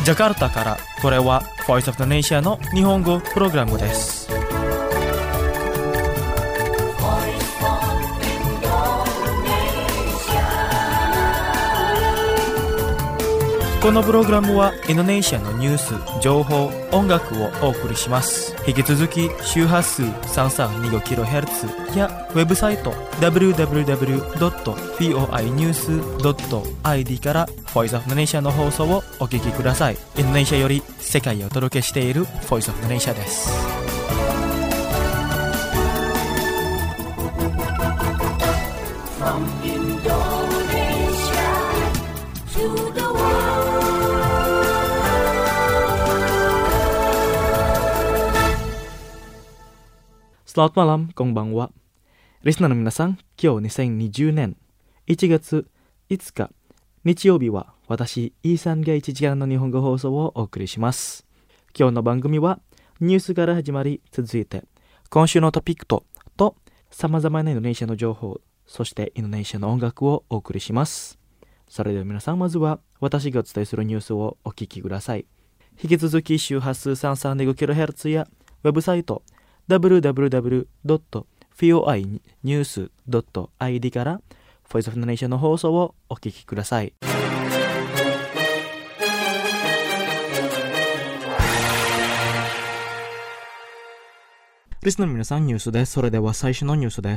ジャカルタからこれは Voice of the Nation の日本語プログラムです。このプログラムはインドネシアのニュース、情報、音楽をお送りします。引き続き周波数 332kHz やウェブサイト www.voinews.id から Voice of the Nation の放送をお聞きください。インドネシアより世界をお届けしている Voice of the Nation です。From Indonesia to the Selamat malam, konbanwa. Listener の皆さん、今日2020年1月5日日曜日は私、イーサンが1時間の日本語放送をお送りします。今日の番組はニュースから始まり、続いて今週のトピックと様々なインドネシアの情報、そしてインドネシアの音楽をお送りします。それでは皆さん、まずは私がお伝えするニュースをお聞きください。引き続き周波数 332kHz やウェブサイトwww.voinews.id から Voice of the Nation の放送をお聞きください。リスナーの皆さん、ニュースです。それでは最初のニュースです。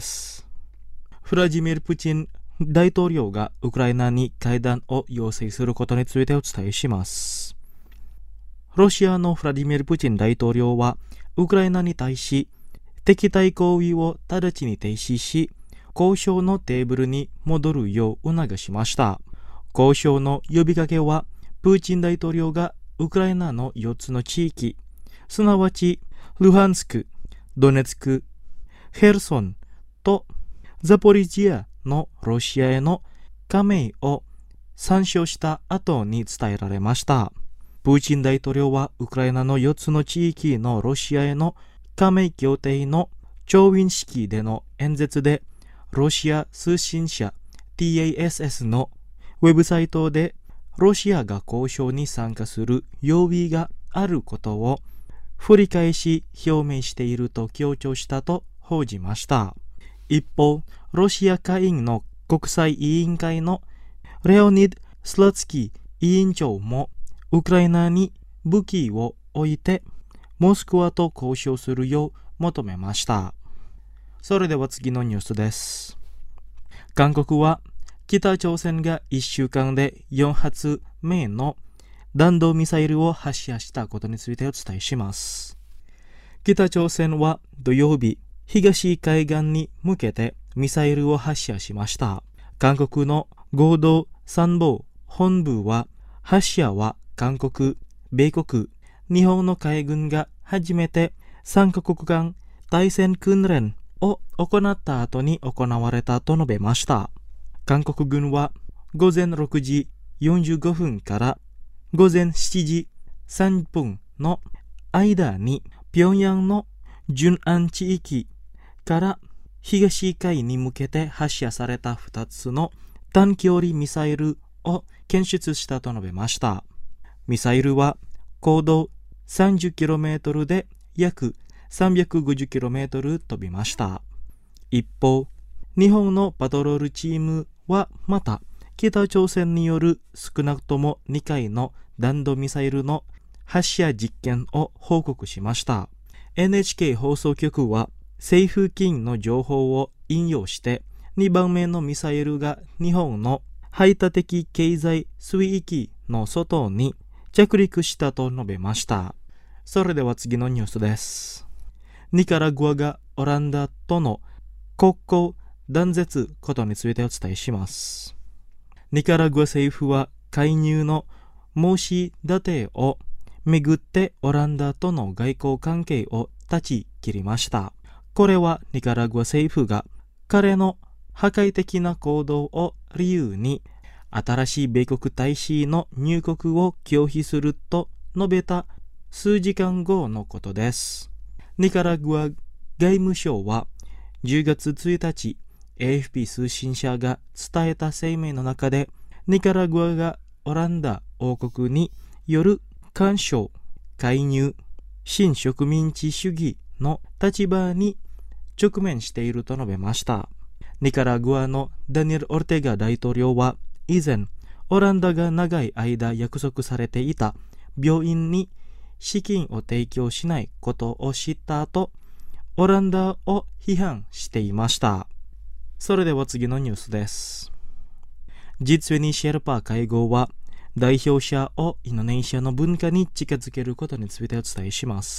フラジミール・プーチン大統領がウクライナに会談を要請することについてお伝えします。ロシアのフラディミール・プーチン大統領はウクライナに対し敵対行為を直ちに停止し、交渉のテーブルに戻るよう促しました。交渉の呼びかけは、プーチン大統領がウクライナの4つの地域、すなわちルハンスク、ドネツク、ヘルソンとザポリジアのロシアへの加盟を参照した後に伝えられました。プーチン大統領はウクライナの4つの地域のロシアへの加盟協定の調印式での演説で、ロシア通信社 TASS のウェブサイトでロシアが交渉に参加する用意があることを繰り返し表明していると強調したと報じました。一方、ロシア下院の国際委員会のレオニッド・スラツキー委員長もウクライナに武器を置いてモスクワと交渉するよう求めました。それでは次のニュースです。韓国は北朝鮮が1週間で4発目の弾道ミサイルを発射したことについてお伝えします。北朝鮮は土曜日、東海岸に向けてミサイルを発射しました。韓国の合同参謀本部は、発射は韓国、米国、日本の海軍が初めて3カ国間対戦訓練を行った後に行われたと述べました。韓国軍は午前6時45分から午前7時3分の間に平壌の順安地域から東海に向けて発射された2つの短距離ミサイルを検出したと述べました。ミサイルは高度 30km で約 350km 飛びました。一方、日本のパトロールチームはまた北朝鮮による少なくとも2回の弾道ミサイルの発射実験を報告しました。NHK 放送局は政府機の情報を引用して2番目のミサイルが日本の排他的経済水域の外に着陸したと述べました。それでは次のニュースです。ニカラグアがオランダとの国交断絶ことについてお伝えします。ニカラグア政府は介入の申し立てをめぐってオランダとの外交関係を断ち切りました。これはニカラグア政府が彼の破壊的な行動を理由に新しい米国大使の入国を拒否すると述べた数時間後のことです。ニカラグア外務省は10月1日 AFP 通信社が伝えた声明の中で、ニカラグアがオランダ王国による干渉、介入、新植民地主義の立場に直面していると述べました。ニカラグアのダニエル・オルテガ大統領は以前、オランダが長い間約束されていた病院に資金を提供しないことを知った後、オランダを批判していました。それでは次のニュースです。G20シェルパー会合は代表者をインドネシアの文化に近づけることについてお伝えします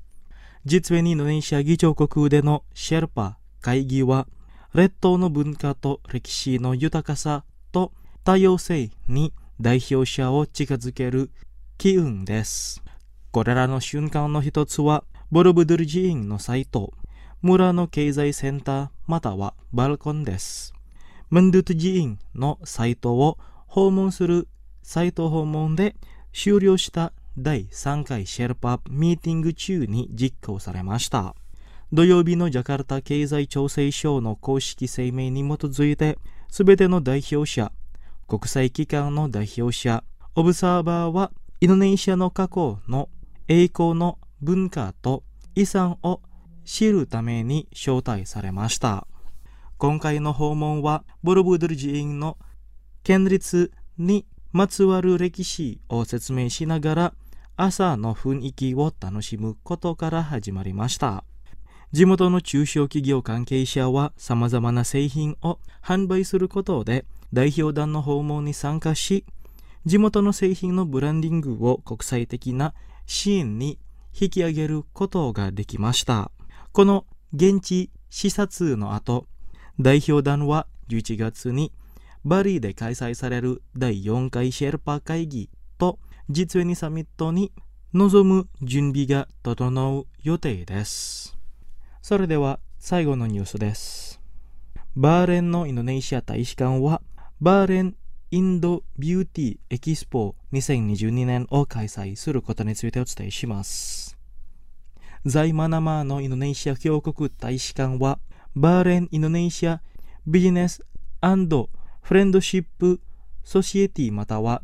。G20インドネシア議長国でのシェルパー会議は列島の文化と歴史の豊かさと多様性に代表者を近づける機運です。これらの瞬間の一つはボロブドゥル寺院のサイト、村の経済センターまたはバルコンです。ムンドゥト寺院のサイトを訪問するサイト訪問で終了した第3回シェルパミーティング中に実行されました。土曜日のジャカルタ経済調整省の公式声明に基づいて、すべての代表者、国際機関の代表者、オブザーバーはインドネシアの過去の栄光の文化と遺産を知るために招待されました。今回の訪問はボロブドゥル寺院の建立にまつわる歴史を説明しながら朝の雰囲気を楽しむことから始まりました。地元の中小企業関係者は様々な製品を販売することで代表団の訪問に参加し、地元の製品のブランディングを国際的な支援に引き上げることができました。この現地視察の後、代表団は11月にバリで開催される第4回シェルパ会議とG20サミットに臨む準備が整う予定です。それでは最後のニュースです。バーレンのインドネシア大使館はバーレンインドビューティーエキスポ2022年を開催することについてお伝えします。在マナマーのインドネシア共和国大使館はバーレンインドネシアビジネス&フレンドシップソシエティまたは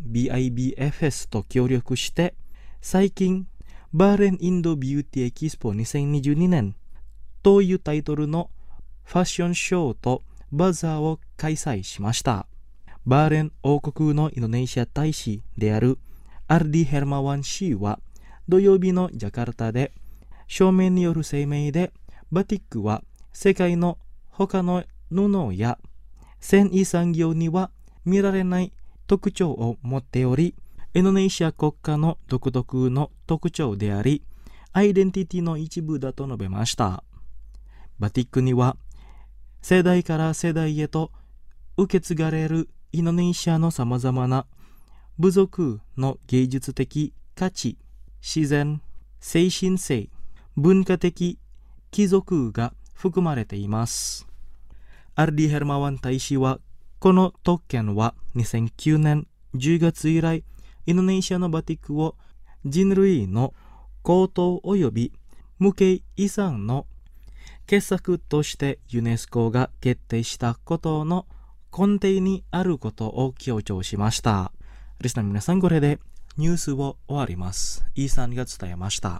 BIBFS と協力して最近バーレンインドビューティーエキスポ2022年というタイトルのファッションショーとバザーを開催しました。バーレン王国のインドネシア大使であるアルディ・ヘルマワン氏は土曜日のジャカルタで書面による声明でバティックは世界の他の布や繊維産業には見られない特徴を持っており、インドネシア国家の独特の特徴であり、アイデンティティの一部だと述べました。バティックには世代から世代へと受け継がれるインドネシアのさまざまな部族の芸術的価値、自然、精神性、文化的貴族が含まれています。アルディ・ヘルマワン大使はこの特権は2009年10月以来インドネシアのバティックを人類の高等及び無形遺産の傑作としてユネスコが決定したことの根底にあることを強調しました。リスナーの皆さん、これでニュースを終わります。イーさんが伝えました。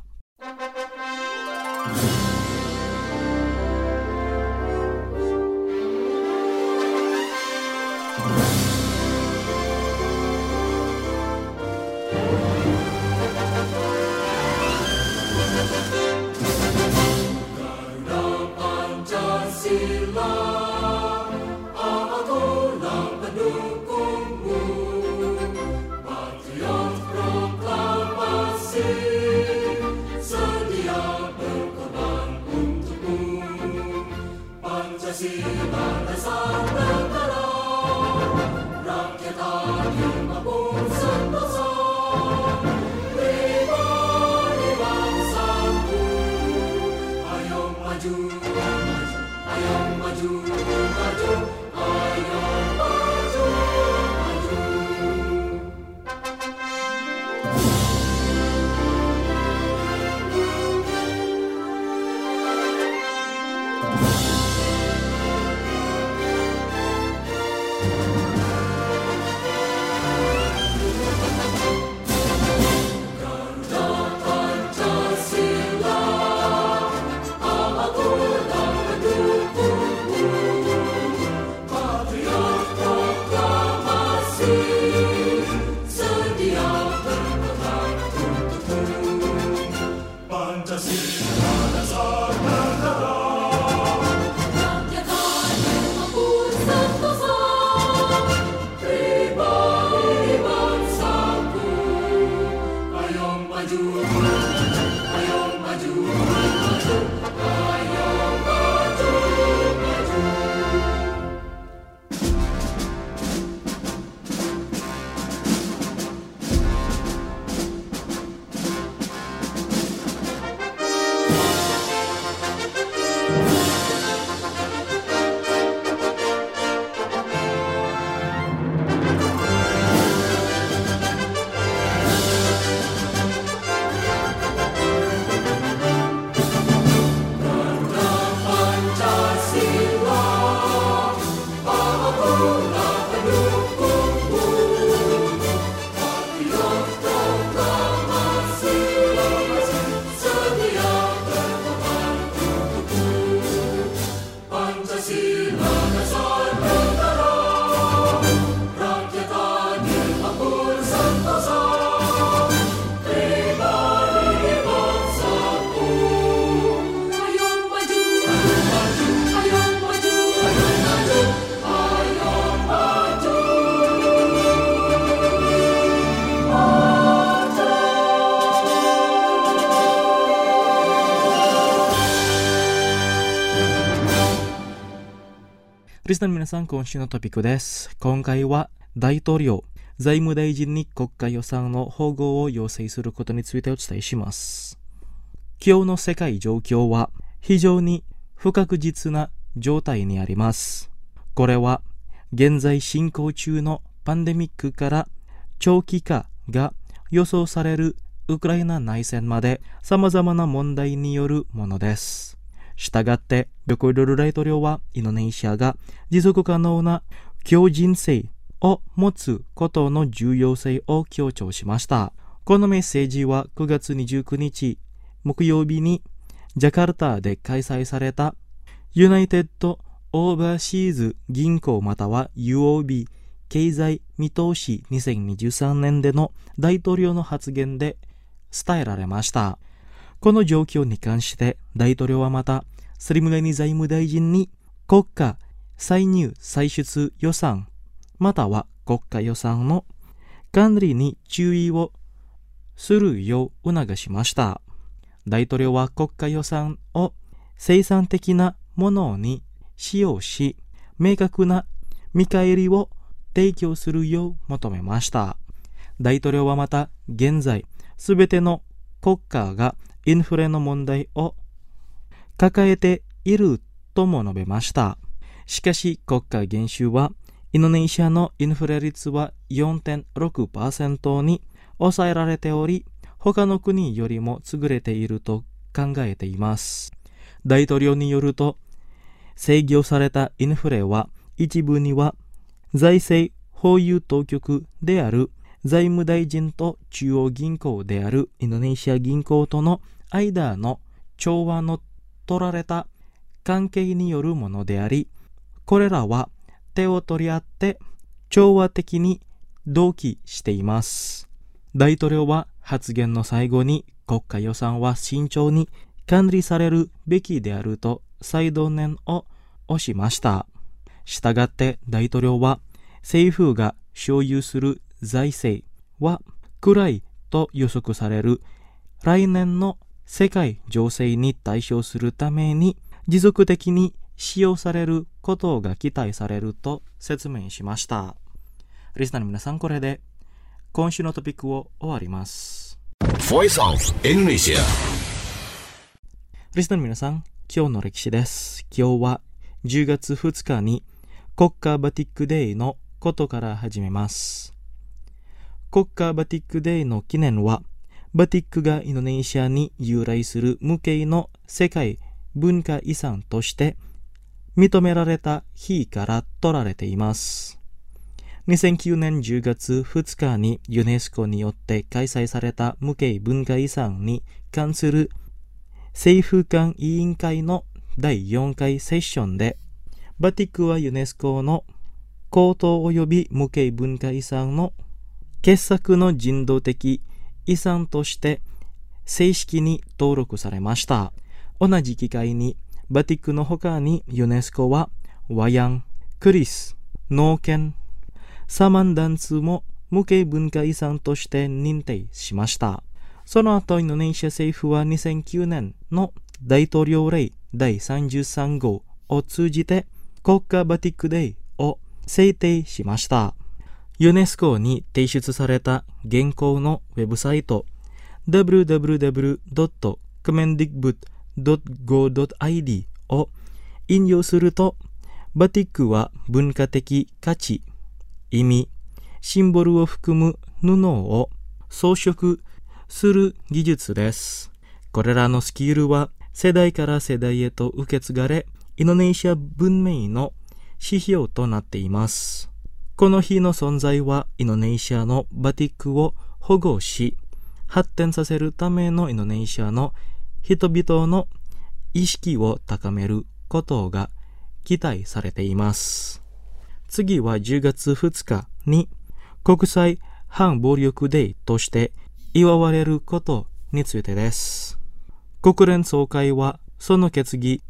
リスナーの皆さん、今週のトピックです。今回は大統領、財務大臣に国家予算の保護を要請することについてお伝えします。今日の世界状況は非常に不確実な状態にあります。これは現在進行中のパンデミックから長期化が予想されるウクライナ内戦まで様々な問題によるものです。したがって、ジョコ・ウィドド大統領はインドネシアが持続可能な強靭性を持つことの重要性を強調しました。このメッセージは9月29日木曜日にジャカルタで開催されたユナイテッド・オーバーシーズ銀行または UOB 経済見通し2023年での大統領の発言で伝えられました。この状況に関して大統領はまたスリムラニ財務大臣に国家歳入歳出予算または国家予算の管理に注意をするよう促しました。大統領は国家予算を生産的なものに使用し、明確な見返りを提供するよう求めました。大統領はまた現在すべての国家がインフレの問題を抱えているとも述べました。しかし国家減収はインドネシアのインフレ率は 4.6% に抑えられており、他の国よりも優れていると考えています。大統領によると、制御されたインフレは一部には財政保有当局である財務大臣と中央銀行であるインドネシア銀行との間の調和の取られた関係によるものであり、これらは手を取り合って調和的に同期しています。大統領は発言の最後に国家予算は慎重に管理されるべきであると再度念を押しました。したがって大統領は政府が所有する財政は暗いと予測される来年の世界情勢に対処するために持続的に使用されることが期待されると説明しました。リスナーの皆さん、これで今週のトピックを終わります。 Voice of Indonesia。 リスナーの皆さん、今日の歴史です。今日は10月2日に国家バティックデーのことから始めます。国家バティックデーの記念は、バティックがインドネシアに由来する無形の世界文化遺産として認められた日から取られています。2009年10月2日にユネスコによって開催された無形文化遺産に関する政府間委員会の第4回セッションで、バティックはユネスコの高等及び無形文化遺産の傑作の人道的遺産として正式に登録されました。同じ機会にバティックの他にユネスコはワヤン、クリス、ノーケン、サマンダンツも無形文化遺産として認定しました。その後インドネシア政府は2009年の大統領令第33号を通じて国家バティックデーを制定しました。ユネスコに提出された現行のウェブサイト www.kemendikbud.go.id を引用すると、バティックは文化的価値、意味、シンボルを含む布を装飾する技術です。これらのスキルは世代から世代へと受け継がれ、インドネシア文明の指標となっています。この日の存在はインドネシアのバティックを保護し、発展させるためのインドネシアの人々の意識を高めることが期待されています。次は10月2日に国際反暴力デーとして祝われることについてです。国連総会はその決議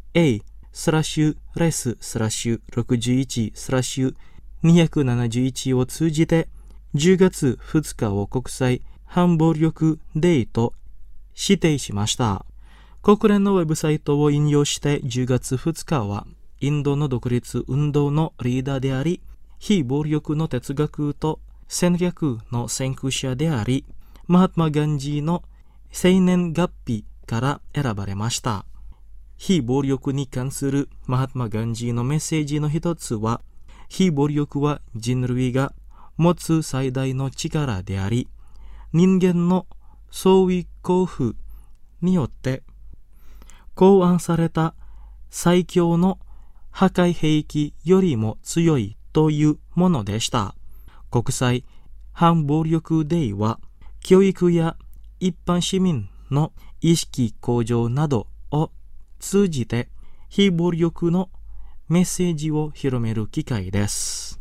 A/res/61/271 を通じて10月2日を国際反暴力デーと指定しました。国連のウェブサイトを引用して10月2日はインドの独立運動のリーダーであり、非暴力の哲学と戦略の先駆者であり、マハトマ・ガンジーの生年月日から選ばれました。非暴力に関するマハトマ・ガンジーのメッセージの一つは、非暴力は人類が持つ最大の力であり、人間の創意工夫によって考案された最強の破壊兵器よりも強いというものでした。国際反暴力デーは、教育や一般市民の意識向上などを通じて非暴力のメッセージを広める機会です。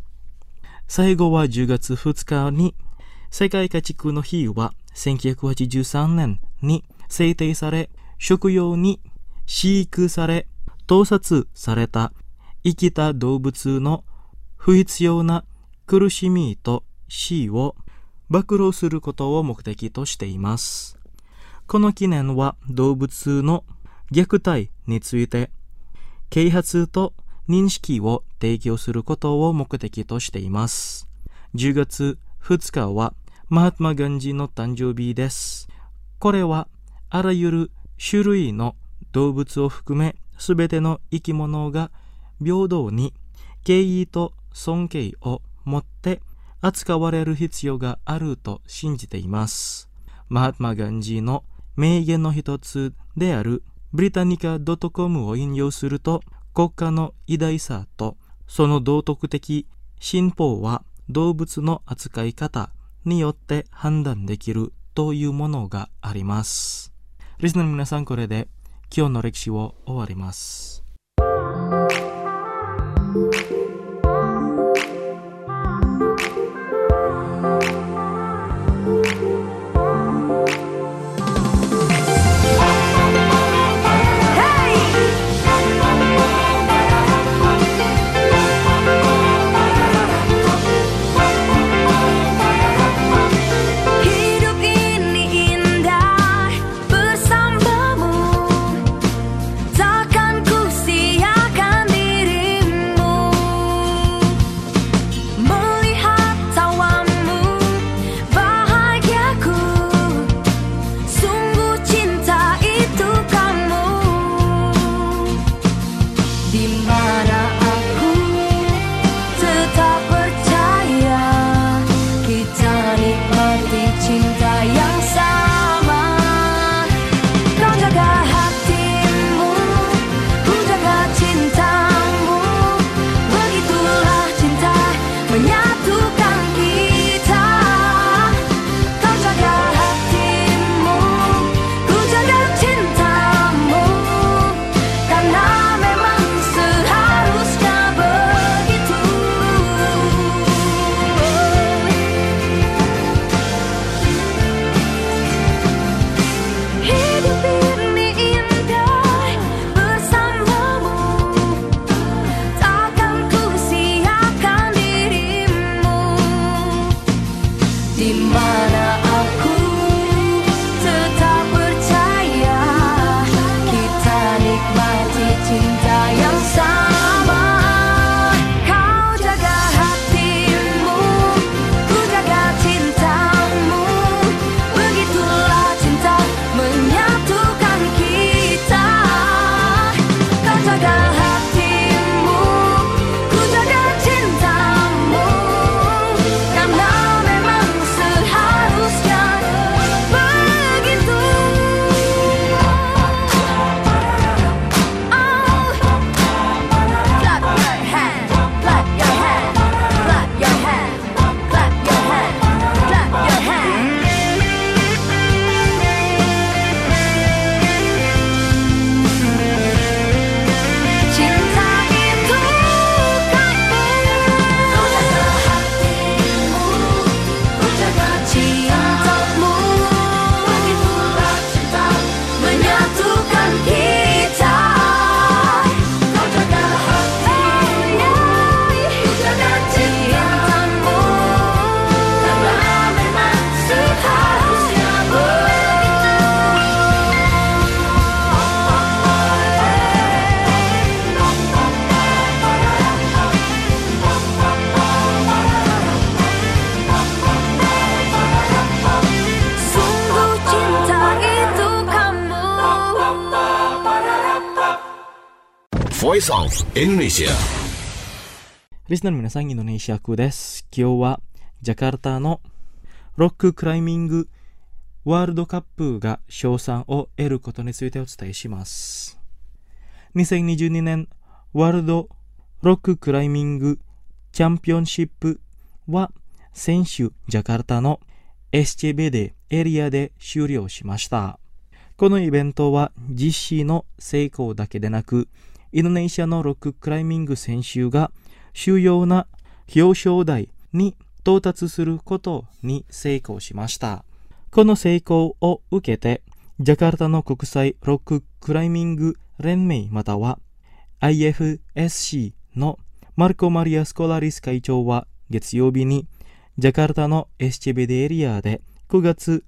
最後は10月2日に世界家畜の日は1983年に制定され、食用に飼育され盗撮された生きた動物の不必要な苦しみと死を暴露することを目的としています。この記念は動物の虐待について啓発と認識を提供することを目的としています。10月2日はマハトマ・ガンジーの誕生日です。これはあらゆる種類の動物を含めすべての生き物が平等に敬意と尊敬を持って扱われる必要があると信じています。マハトマ・ガンジーの名言の一つであるブリタニカ .com を引用すると、国家の偉大さとその道徳的進歩は動物の扱い方によって判断できるというものがあります。リスナーの皆さん、これで今日の歴史を終わります。 Ku jaga cintamu karena Voice of Indonesia。 リスナーの皆さん、インドネシア区です。今日はジャカルタのロッククライミングワールドカップが賞賛を得ることについてお伝えします。2022年ワールドロッククライミングチャンピオンシップは先週ジャカルタのSCBDエリアで終了しました。このイベントは実施の成功だけでなく、インドネシアのロッククライミング選手が主要な表彰台に到達することに成功しました。この成功を受けて、ジャカルタの国際ロッククライミング連盟または IFSC のマルコ・マリア・スコラリス会長は月曜日にジャカルタのSCBDエリアで9月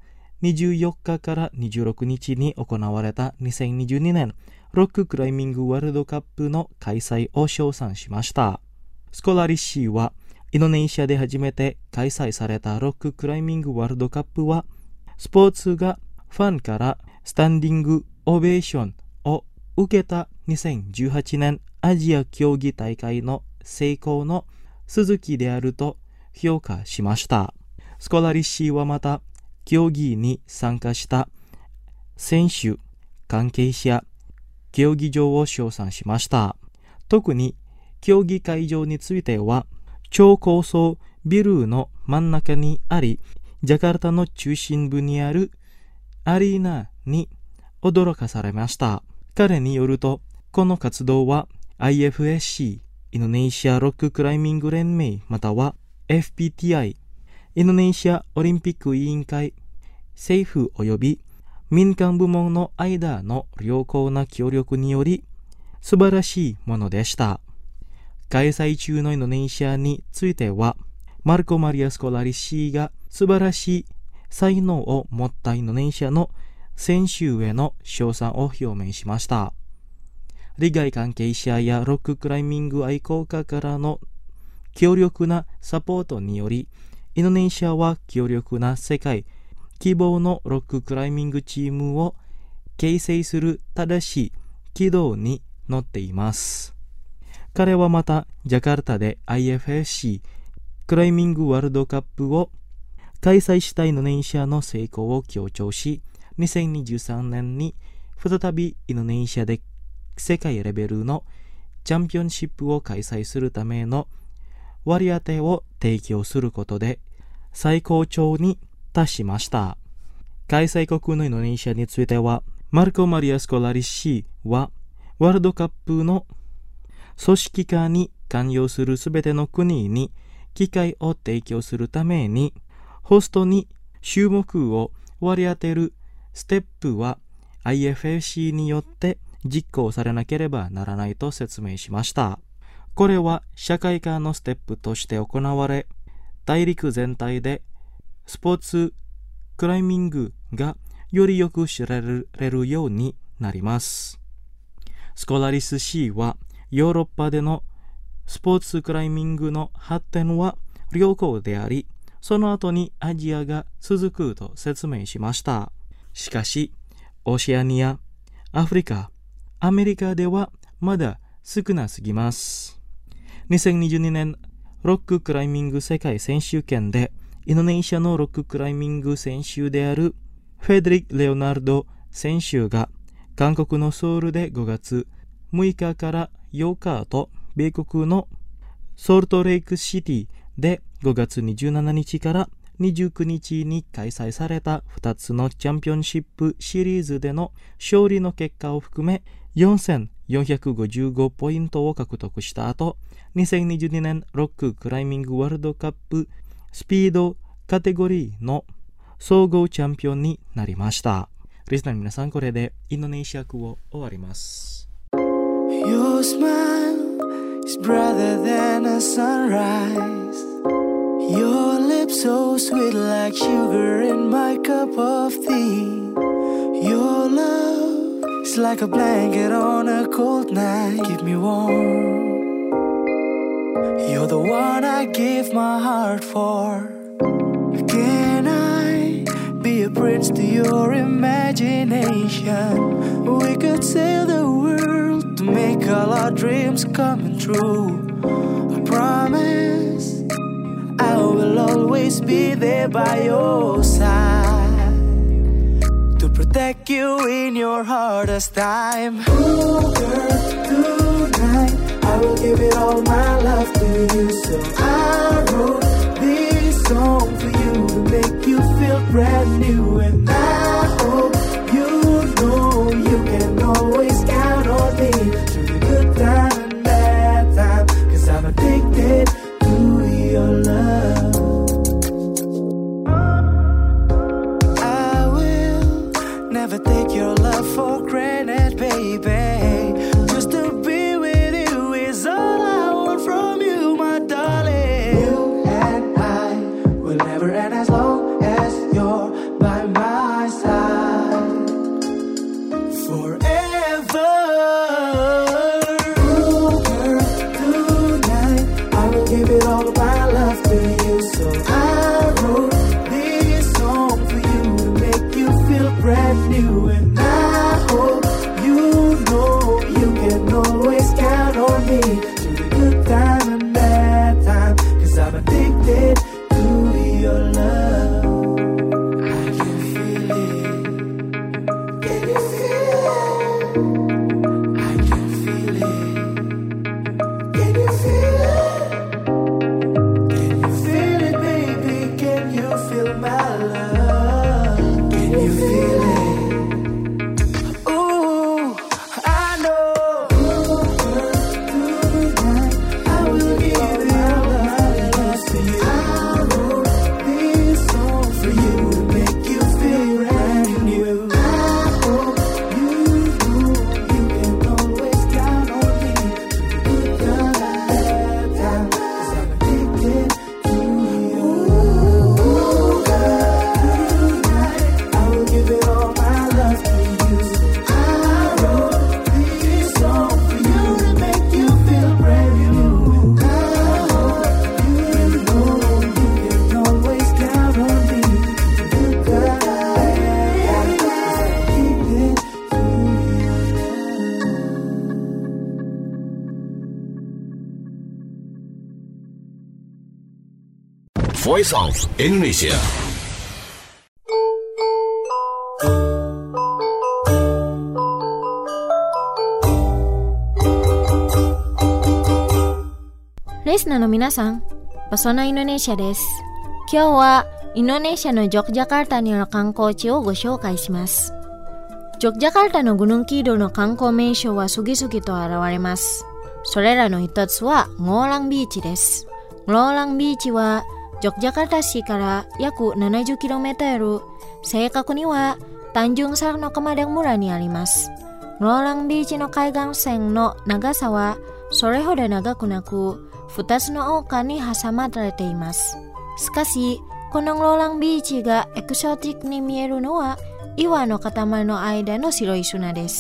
24日から26日に行われた2022年ロッククライミングワールドカップの開催を称賛しました。スコラリ氏はインドネシアで初めて開催されたロッククライミングワールドカップはスポーツがファンからスタンディングオベーションを受けた2018年アジア競技大会の成功の続きであると評価しました。スコラリ氏はまた競技に参加した選手、関係者、競技場を称賛しました。特に競技会場については超高層ビルの真ん中にあり、ジャカルタの中心部にあるアリーナに驚かされました。彼によると、この活動は IFSC インドネシアロッククライミング連盟または FPTI インドネシアオリンピック委員会、政府及び民間部門の間の良好な協力により素晴らしいものでした。開催中のインドネシアについては、マルコ・マリア・スコラリ氏が素晴らしい才能を持ったインドネシアの選手への称賛を表明しました。利害関係者やロッククライミング愛好家からの強力なサポートにより、インドネシアは強力な世界希望のロッククライミングチームを形成する正しい軌道に乗っています。彼はまたジャカルタで IFSC クライミングワールドカップを開催したインドネシアの成功を強調し、2023年に再びインドネシアで世界レベルのチャンピオンシップを開催するための割り当てを提供することで最高潮に達しました。開催国のインドネシアについては、マルコ・マリア・スコラリ氏はワールドカップの組織化に関与するすべての国に機会を提供するために、ホストに種目を割り当てるステップは IFSC によって実行されなければならないと説明しました。これは社会化のステップとして行われ、大陸全体でスポーツクライミングがよりよく知られるようになります。スコラリス氏はヨーロッパでのスポーツクライミングの発展は良好であり、その後にアジアが続くと説明しました。しかし、オセアニア、アフリカ、アメリカではまだ少なすぎます。2022年ロッククライミング世界選手権でインドネシアのロッククライミング選手であるフェデリック・レオナルド選手が韓国のソウルで5月6日から8日と米国のソルトレイクシティで5月27日から29日に開催された2つのチャンピオンシップシリーズでの勝利の結果を含め4455ポイントを獲得した後、2022年ロッククライミングワールドカップスピードカテゴリーの総合チャンピオンになりました。リスナーの皆さん、これでインドネシア区を終わります。 Your smile is brighter than a sunrise. Your lips so sweet like sugar in my cup of tea. Your love is like a blanket on a cold night. Keep me warm. You're the one I give my heart for. Can I be a prince to your imagination? We could sail the world to make all our dreams coming true. I promise I will always be there by your side to protect you in your hardest time. Ooh, girl, tonight I will give it all my love to you. So I wrote this song for you to make you feel brand new. And I hope you know you can always count on me through the good time and bad time, 'cause I'm addicted to your love. I will never take your love for granted, baby. Just to be with you is all I want from you, my darling. You and I will never end as long as you're by my side forever. Ooh, girl, tonight I will give it all of my love to you. So I wrote this song for you to make you feel brand new. And I hope you know you can always count on me through the good time and bad time, 'cause I'm addicted to your love. I can feel it. Can you feel it? I can feel it. Can you feel it? Can you feel it, baby? Can you feel my love? Can you feel it? Ooh, I know. Ooh, girl, tonight I will give it all my love to you. I wrote this song for you to make you feel brand new. I hope you know you can always count on me through the good time and bad time, 'cause I'm addicted to you. Ooh, girl, tonight I will give it all my love to you. I wrote this song for you to make you feel brand new. I hope you know you can always count on me through the good time and bad time, 'cause I'm addicted to you. Voice of Indonesia. リスナーの皆さん、パソナインドネシアです。今日はインドネシアのジョクジャカルタにある観光地をご紹介します。ジョクジャカルタのグヌンキードの観光名所は次々と現れます。それらの一つはゴーランビーチです。ゴーランビーチはジョクジャカルタ市から約 70km、正確にはタンジュンサルのカマデン村にあります。ゴーランビーチの海岸線の長さはそれほど長くなく、2つの丘に挟まれています。しかし、このゴーランビーチがエクソティックに見えるのは岩の塊の間の白い砂です。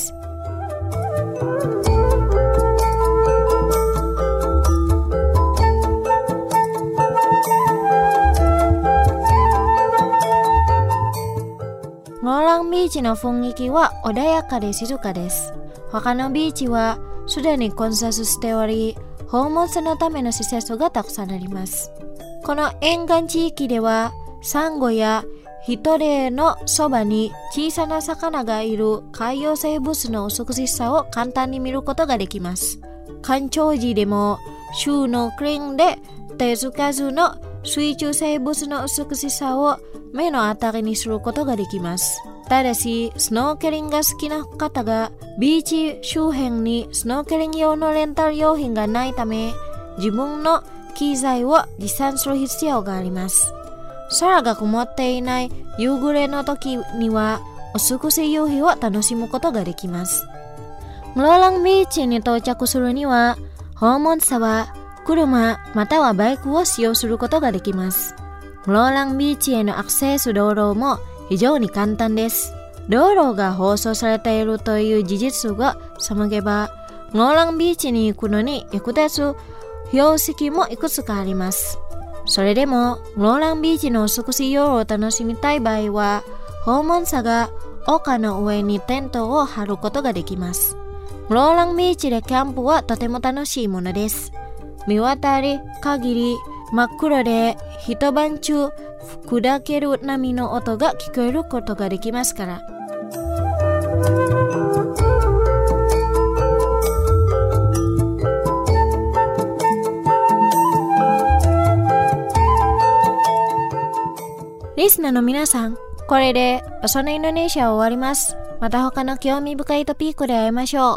ゴーランビーチの雰囲気は穏やかで静かです。他のビーチはすでに混雑しており、訪問者のための施設がたくさんあります。この沿岸地域ではサンゴやヒトデのそばに小さな魚がいる海洋生物の美しさを簡単に見ることができます。干潮時でもシューノーケリングで手つかずの水中生物の美しさを目の当たりにすることができます。ただし、スノーケリングが好きな方がビーチ周辺にスノーケリング用のレンタル用品がないため、自分の機材を持参する必要があります。空が曇っていない夕暮れの時にはお美しい夕日を楽しむことができます。ゴーランビーチに到着するには、訪問者は車またはバイクを使用することができます。ゴーランビーチへのアクセス道路も非常に簡単です。道路が放送されているという事実が騒げば、ゴーランビーチに行くのに役立つ標識もいくつかあります。それでも、ゴーランビーチの美しい夜を楽しみたい場合は、訪問者が丘の上にテントを張ることができます。 Melolong bici de kampu wa totemo tanoshii mono desu. Miwatari kagiri makkuro de hitobanchu kudakeru nami no oto ga kikoeru koto ga dekimasu kara. Listener no minasan, これでそのインドネシアを終わります。また他の興味深いトピックで会いましょう。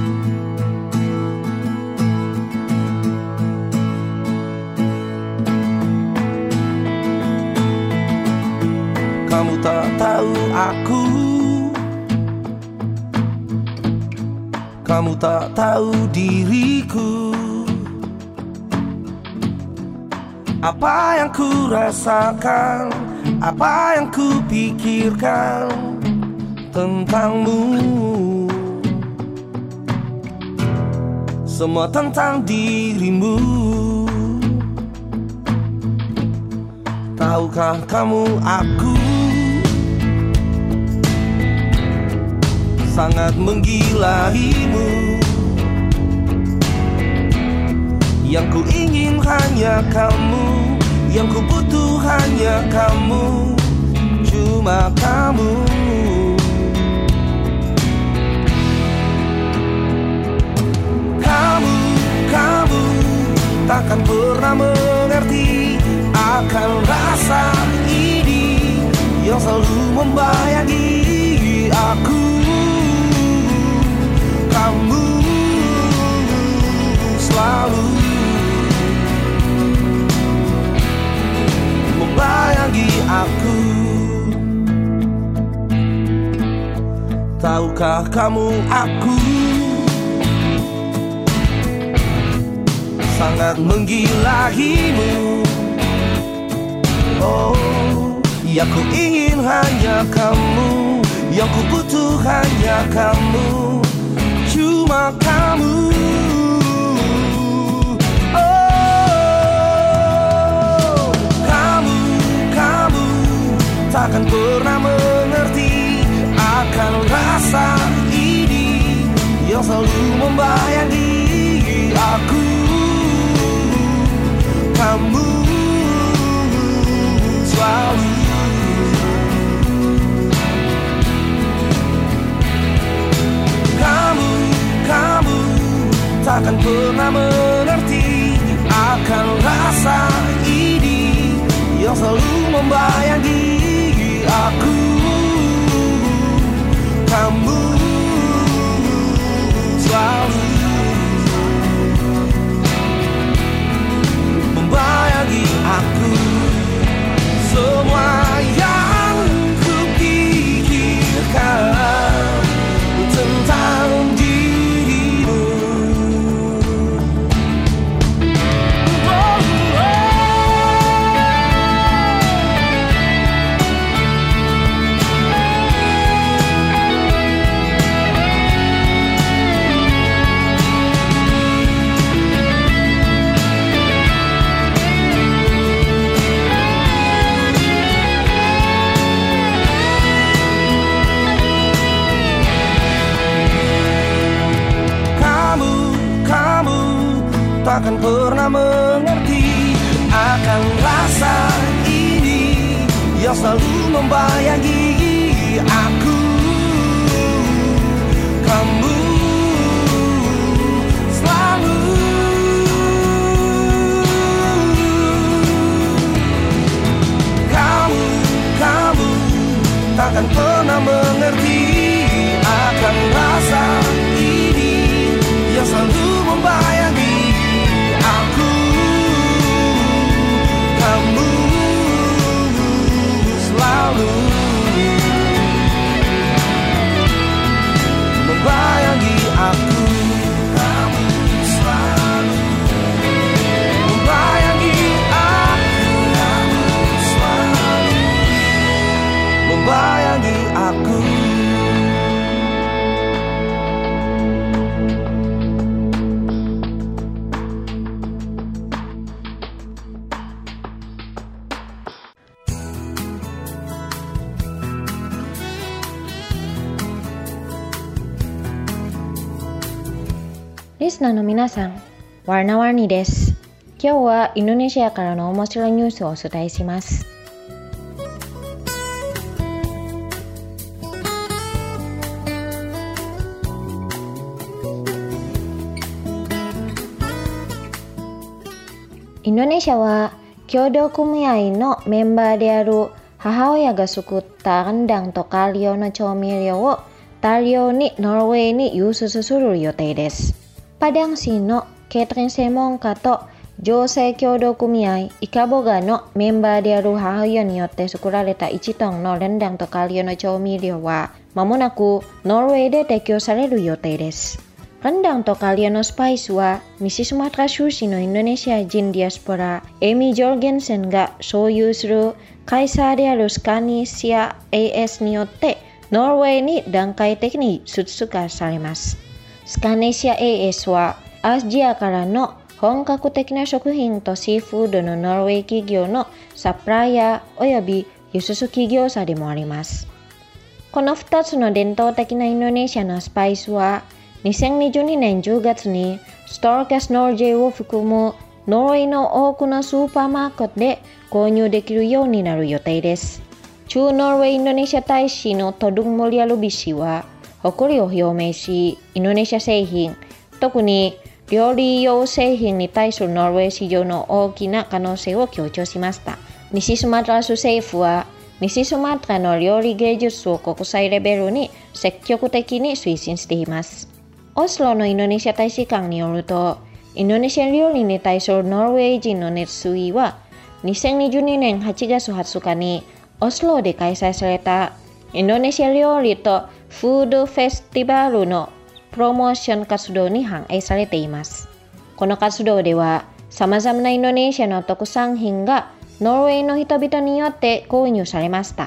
Kamu tak tahu aku, kamu tak tahu diriku. Apa yang ku rasakan, apa yang ku pikirkan tentangmu. Semua tentang dirimu. Tahukah kamu aku sangat menggilaimu. Yang ku ingin hanya kamu, yang ku butuh hanya kamu, cuma kamu. Kamu takkan pernah mengerti akan rasa ini yang selalu membayangi aku. Kamu selalu membayangi aku. Tahukah kamu aku sangat menggilaimu. Oh, yang ku ingin hanya kamu, yang ku butuh hanya kamu, cuma kamu. Oh, kamu takkan pernah mengerti akan rasa ini yang selalu membayangi aku. Kamu selalu kamu takkan pernah mengerti akan rasa ini yang selalu membayangi aku. Kamu selalu membayangi aku. Semua yang ku pikirkan tentang dirimu. Takkan pernah mengerti akan rasa ini yang selalu membayangi aku. Kamu selalu kamu takkan pernah mengerti akan rasa ini yang selalu membayangi aku. Kamu selalu membayangi リスナーの皆さん、warna-warniです。今日はインドネシアからの面白いニュースをお伝えします。インドネシアは協同組合のメンバーである母親が作ったレンダンとカリオの調味料を大量にノルウェーに輸出する予定です。パダン市のケータリング専門家と女性協同組合イカボガのメンバーである母親によって作られた1トンのレンダンとカリオの調味料は間もなくノルウェーで提供される予定です。レンダンとカリオのスパイスは西スマトラ出身のインドネシア人ディアスポラエミ・ジョルゲンセンが所有する会社であるスカニシア AS によってノルウェーに段階的に輸出化されます。スカニシア AS はアジアからの本格的な食品とシーフードのノルウェー企業のサプライヤーおよび輸出企業者でもあります。この2つの伝統的なインドネシアのスパイスは2022年10月にストーカスノルジェを含むノルウェーの多くのスーパーマーケットで購入できるようになる予定です。駐ノルウェーインドネシア大使のトドゥン・モリアルビ氏は誇りを表明し、インドネシア製品、特に料理用製品に対するノルウェー市場の大きな可能性を強調しました。西スマトラ州政府は西スマトラの料理芸術を国際レベルに積極的に推進しています。オスロのインドネシア大使館によると、インドネシア料理に対するノルウェー人の熱意は2022年8月20日にオスロで開催されたインドネシア料理とフードフェスティバルのプロモーション活動に反映されています。この活動では様々なインドネシアの特産品がノルウェーの人々によって購入されました。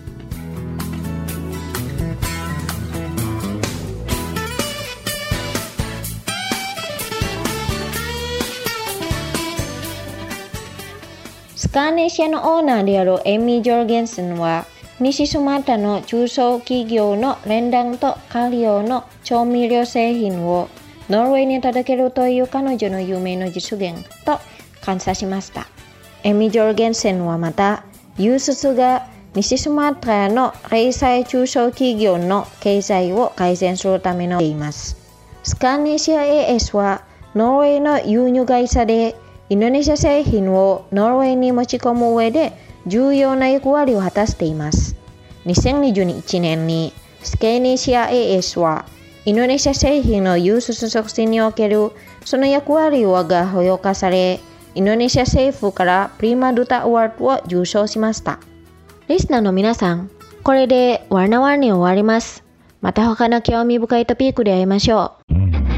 スカーネシアのオーナーであるエミ・ジョルゲンセンは西スマトラの中小企業のレンダンとカリオの調味料製品をノルウェーに届けるという彼女の夢の実現と感謝しました。エミ・ジョルゲンセンはまた輸出が西スマトラの零細中小企業の経済を改善するためのと言います。スカーネシア AS はノルウェーの輸入会社でインドネシア製品をノルウェーに持ち込む上で重要な役割を果たしています。2021年にスカーネシア AS はインドネシア製品の輸出促進におけるその役割が評価され、インドネシア政府からプリマドゥタアワードを受賞しました。リスナーの皆さん、これでワーナワーに終わります。また他の興味深いトピックで会いましょう。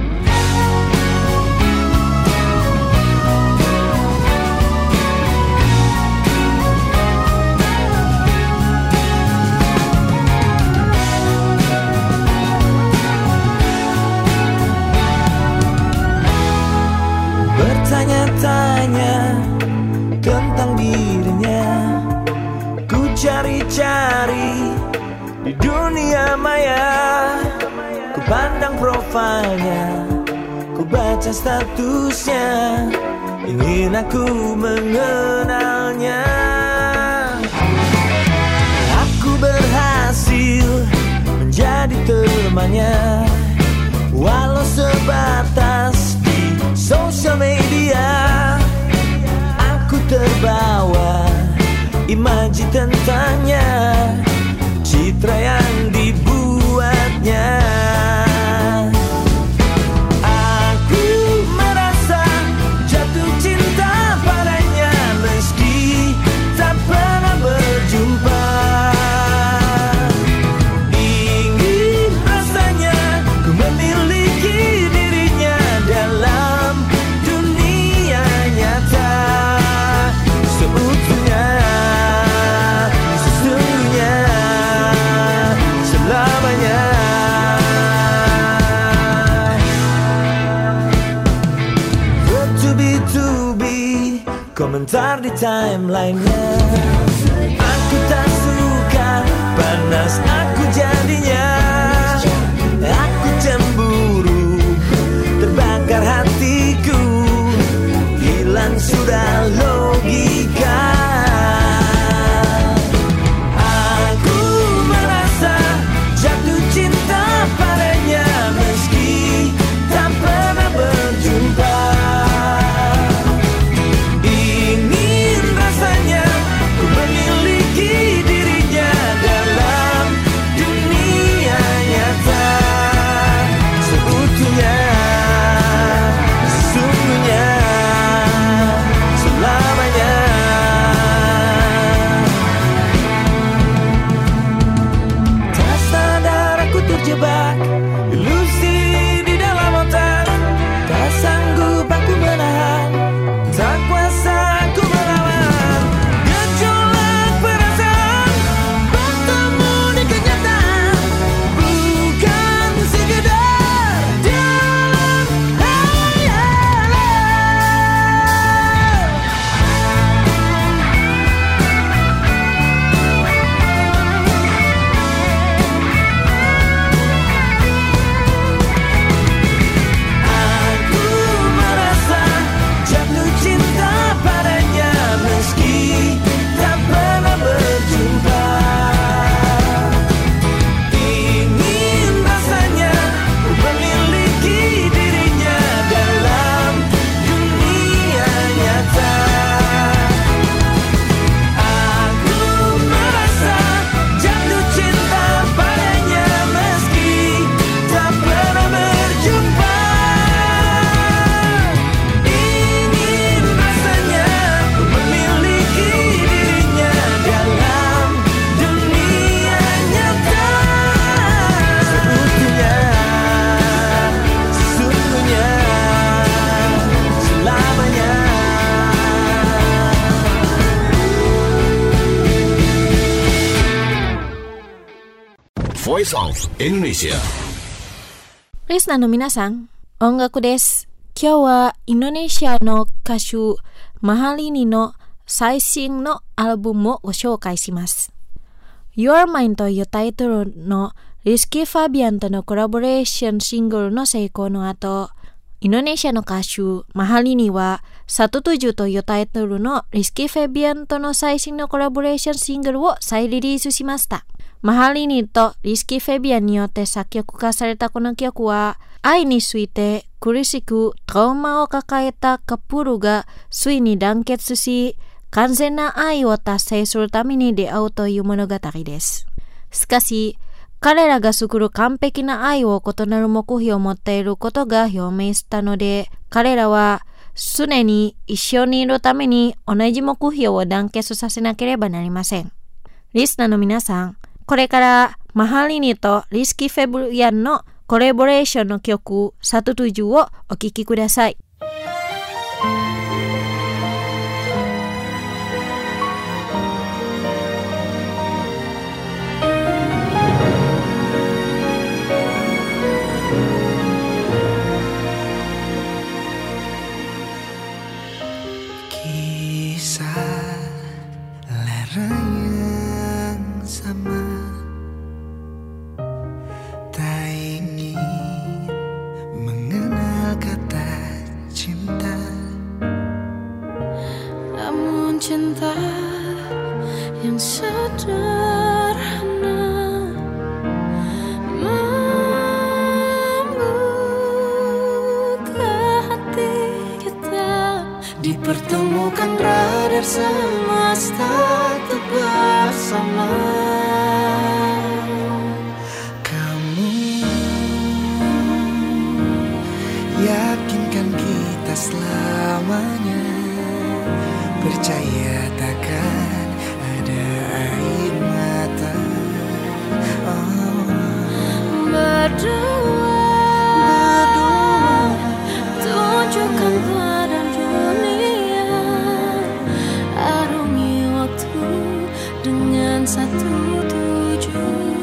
Bertanya-tanya tentang dirinya, ku cari-cari di dunia maya. Ku pandang profilnya, ku baca statusnya, ingin aku mengenalnya. Aku berhasil menjadi temannya, walau sebatas sosial media. Aku terbawa imaji tentangnya, citra yang dibuatnya. Aku merasa jatuh cinta padanya meski tak pernah berjumpa. Ingin rasanya ku memiliki dirinya dalam dunia nyata seutuhnya, sesungguhnya, selamanya. Bertubi-tubi komentar di timeline-nya. Aku tak suka, panas aku jadinya. Aku cemburu, terbang hatiku, hilang sudah logika. Aku merasa jatuh cinta padanya meski tak pernah berjumpa. Ingin rasanya ku memiliki dirinya dalam dunia nyata seutuhnya, sesungguhnya, selamanya. Tak sadar aku terjebak ilusi di dalam otak. Tak sanggup aku menahan, tak kuasa aku melawan gejolak perasaan bertemu di kenyataan, bukan sekedar dalam hayalan. Aku merasa jatuh cinta padanya meski tak pernah berjumpa. Ingin rasanya ku memiliki dirinya dalam dunia nyata. Aku merasa jatuh cinta padanya meski tak pernah berjumpa. Ingin rasanya ku memiliki dirinya dalam dunia nyata seutuhnya, sesungguhnya, selamanya. Voice of Indonesia. リスナーの皆さん、音楽です。今日はインドネシアの歌手マハリニの最新のアルバムをご紹介します。Your Mind というタイトルのリスキー・ファビアンとのコラボレーションシングルの成功の後、インドネシアの歌手マハリニは107というタイトルのリスキー・ファビアンとの最新のコラボレーションシングルを再リリースしました。マハリニとリスキー・ファビアンによって作曲化されたこの曲は、愛について苦しくトラウマを抱えたカップルがついに団結し、完全な愛を達成するために出会うという物語です。しかし、彼らが作る完璧な愛を異なる目標を持っていることが表明したので、彼らは常に一緒にいるために同じ目標を団結させなければなりません。リスナーの皆さん、これからマハリニとリスキー・フェビアンのコラボレーションの曲107をお聴きください。 Kisah lara yang sama, tak ingin mengenal kata cinta. Namun cinta yang sederhana membuka hati kita, dipertemukan radar semesta untuk bersama. Kamu yakinkan kita selamanya, percaya takkan ada air mata. Berdua tunjukkan pada dunia, arungi waktu dengan 107.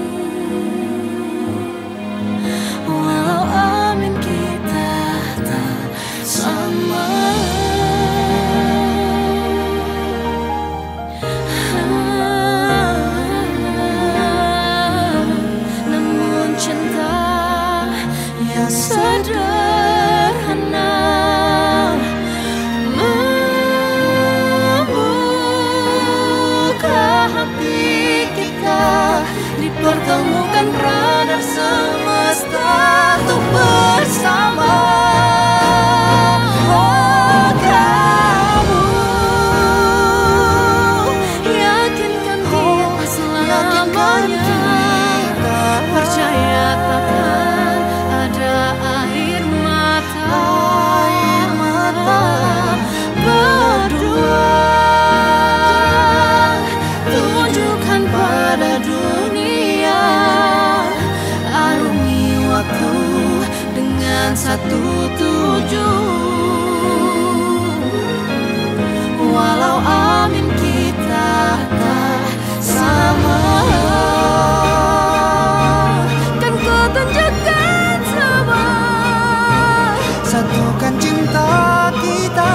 Walau amin kita tak sama, namun cinta Walau amin kita tak sama, kan ku tunjukkan semua. Satukan cinta kita,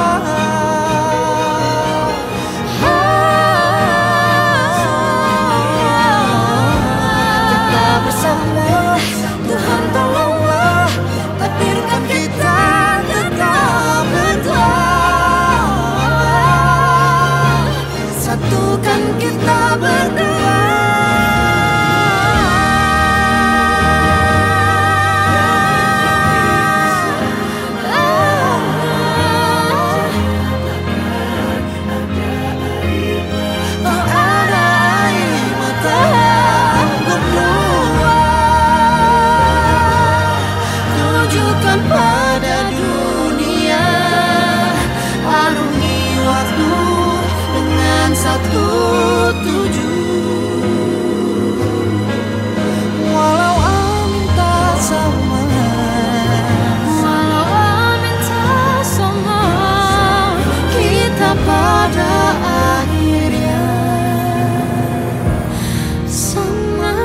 kita bersama. Tuhan tolonglah takdirkan kita tetap berdua. Satukan kita berdua. Pada dunia, arungi waktu dengan satu tujuan. Walau amin tak sama, Walau amin tak sama, kita pada akhirnya sama.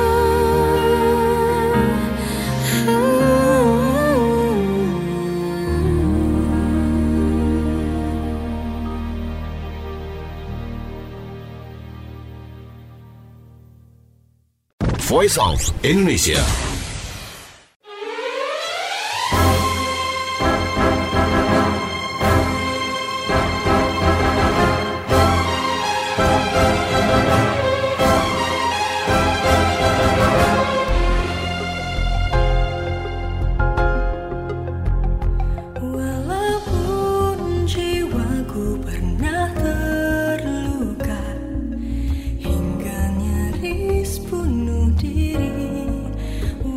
Voice of Indonesia. Walaupun jiwaku pernah terluka hingga nyaris bunuh diri,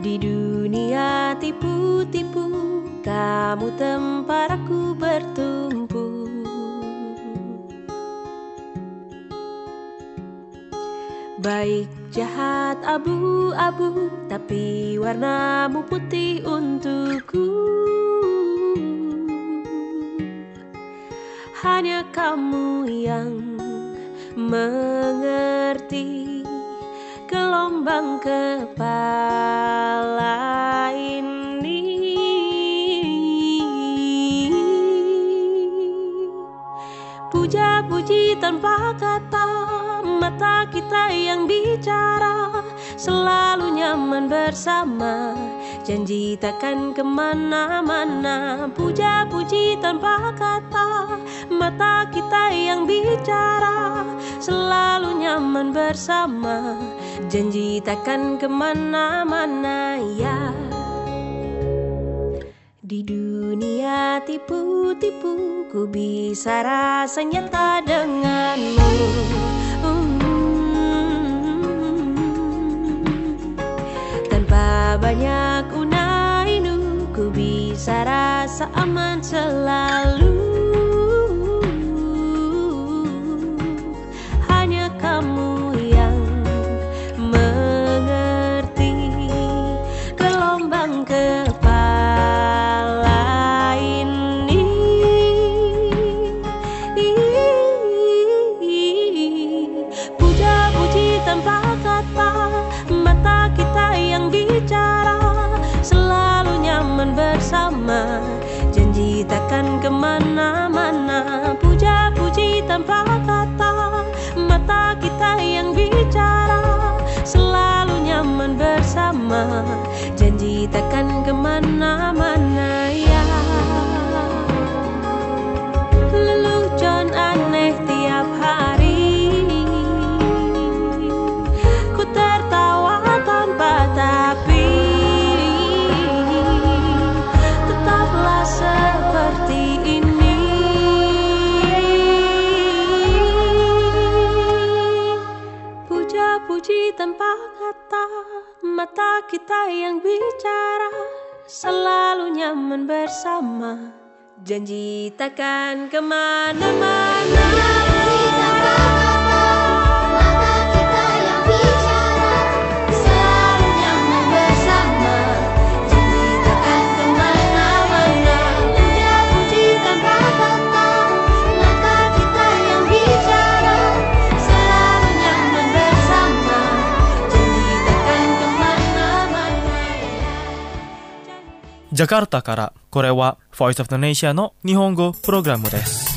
Di dunia tipu-tipu, kamu tempat aku bertumpu. Baik jahat abu-abu, tapi warnamu putih untukku. Hanya kamu yang mengerti gelombang kepala ini. Puja-puji tanpa kata, mata kita yang bicara, selalu nyaman bersama, janji takkan kemana-mana. Puja-puji tanpa kata, mata kita yang bicara, selalu nyaman bersama, janji takkan kemana-mana ya. Di dunia tipu-tipu, ku bisa rasa nyata denganmu. Tanpa banyak unai-unu, ku bisa rasa aman selalu. Hanya kamu yang mengerti gelombang kepala ini. Puja-puji tanpa kata, mata kita yang bicara, selalu nyaman bersama, janji takkan kemana-mana. Puja-puji tanpa kata, mata kita yang bicara, selalu nyaman bersama, janji takkan kemana-mana ya. Lelucon aneh tiap hari, ku tertawa tanpa tapi, tetaplah seperti ini. Puja-puji tanpa kata, mata kita yang bicara, selalu nyaman bersama, janji takkan kemana-mana. Jakarta からこれは Voice of the Nation の日本語プログラムです。